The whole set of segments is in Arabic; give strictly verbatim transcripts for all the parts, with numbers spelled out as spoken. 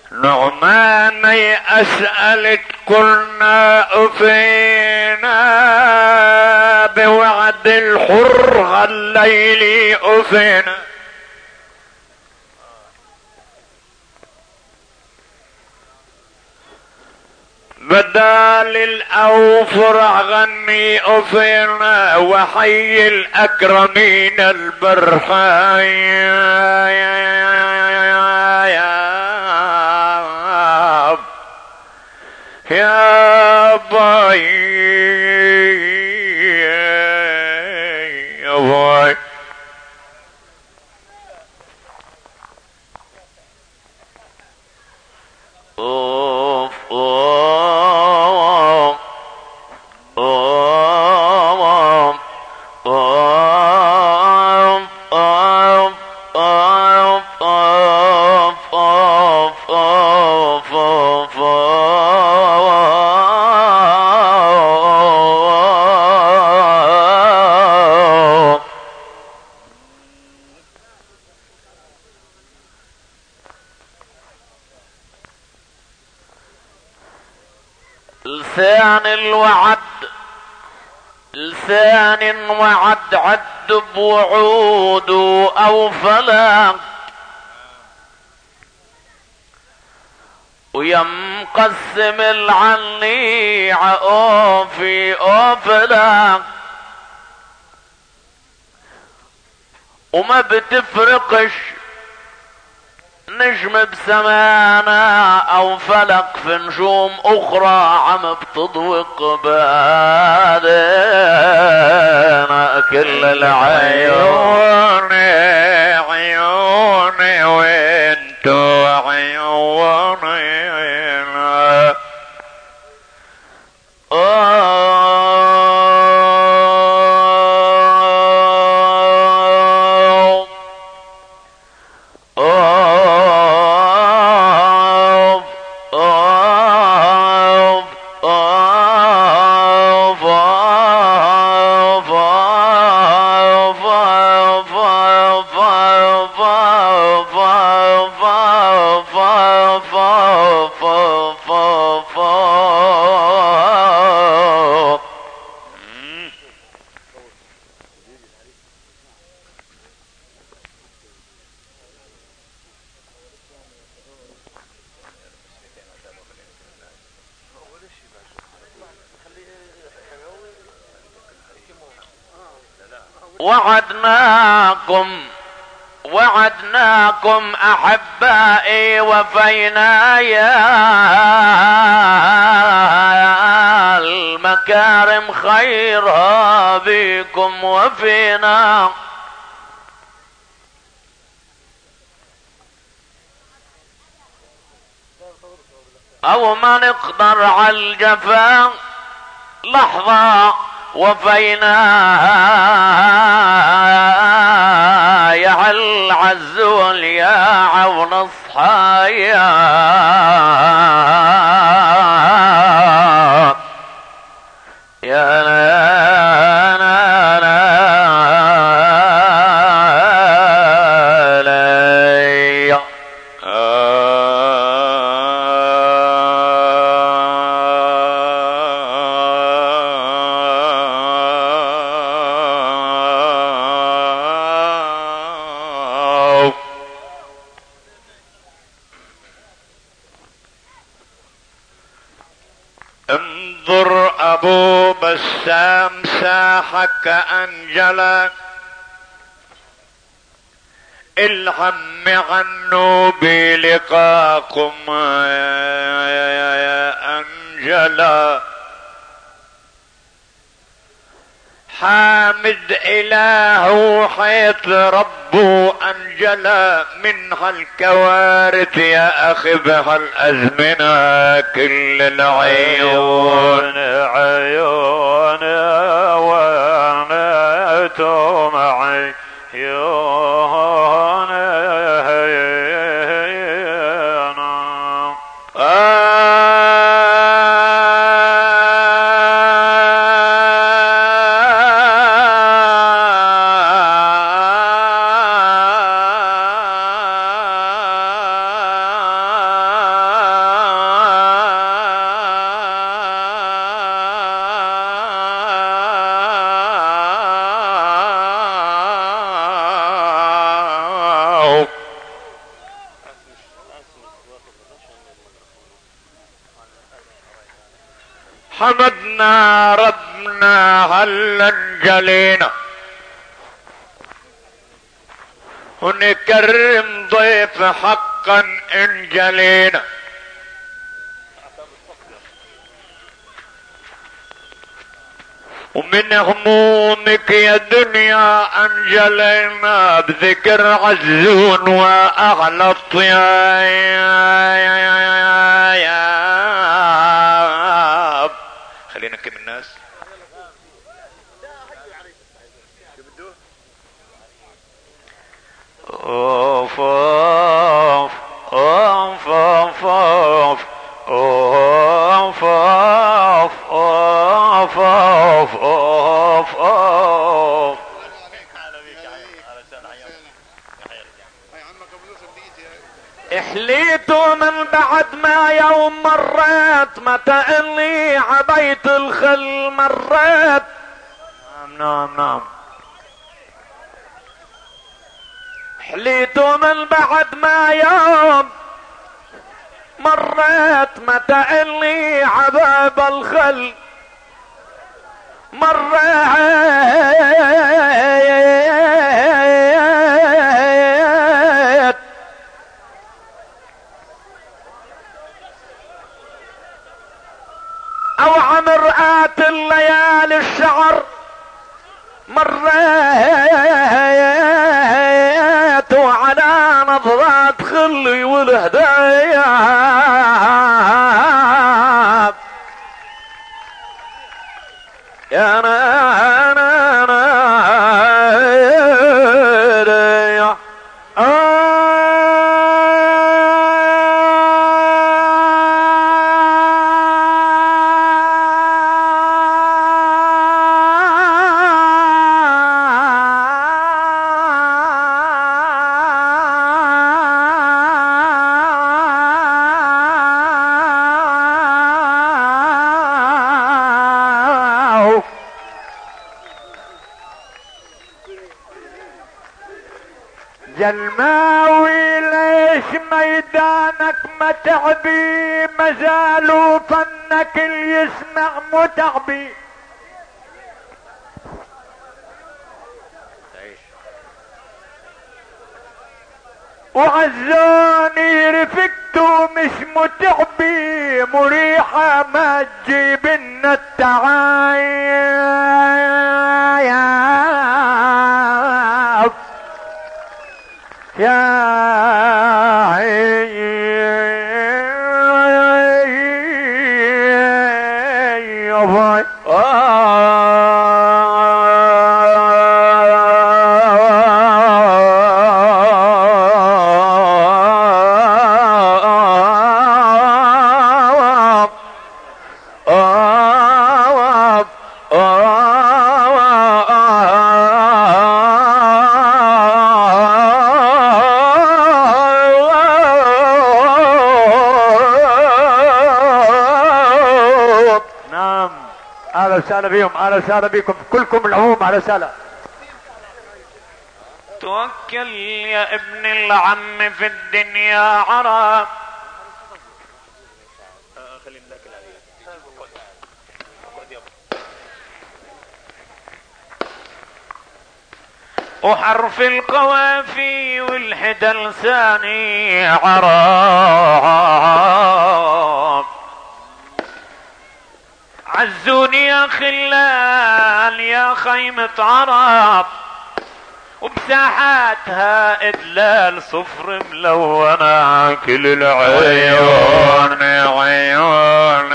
نعمان أسألت كنا أفينا بوعد الحر الليل أفينا بدال الأوفر غني أفينا وحي الأكرمين البرحايا يا باي يا باي اوف اوف اوف اوف اوف اوف اوف اوف لسان الوعد لسان وعد عد بوعود او فلا ويمقسم العنيع اوفي اوفلا وما بتفرقش نجم بسمانا او فلق في نجوم اخرى عم بتضوق بالنا كل العيون عيوني وانتو عيونينا وعدناكم وعدناكم احبائي وفينا يا المكارم خيرها بكم وفينا او ما نقدر على الجفا لحظة وفينا يا العز والياع ونصحايا يا لا لا لا لا انظر ابو بسام ساحك انجلا الهم عنه بلقاكم يا انجلا حامد اله حيث ربه انجلا من هالكوارث يا اخي بهالازمنه كل العيون عيون وانتم عيون حمدنا ربنا هل انجلينا ونكرم ضيف حقا انجلينا ومن همومك يا دنيا انجلينا بذكر عزون واعلى الطياب. خلينا نكمل الناس. اوف اوف اوف اوف اوف اوف اوف اوف اوف اوف. احليتوا من بعد ما يوم مريت متى اني عبيت الخل مريت. نعم نعم نعم. حليتوا من بعد ما يوم مريت متى اني عباب الخل مريت. او عمرآت الليالي الشعر مريت وعلى نظرات خلي والهدايا يا انا انا انا جلماوي ليش ميدانك متعبي مازالوا فنك اللي يسمع متعبي. وعزوني رفقتوا مش متعبي مريحة ما تجيب لنا التعايب يا باي. اهلا وسهلا بيهم، اهلا وسهلا بكم كلكم العموم، اهلا وسهلا. توكل يا ابن العم في الدنيا عرب وحرف القوافي والحدى لساني عرب. عزوني يا خلال يا خيمة عرب وبساحاتها ادلال صفر ملونة كل العيون عيون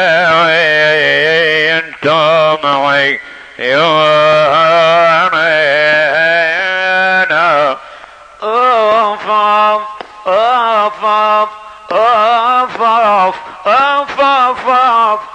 انتم عيون اوف اوف اوف اوف اوف اوف اوف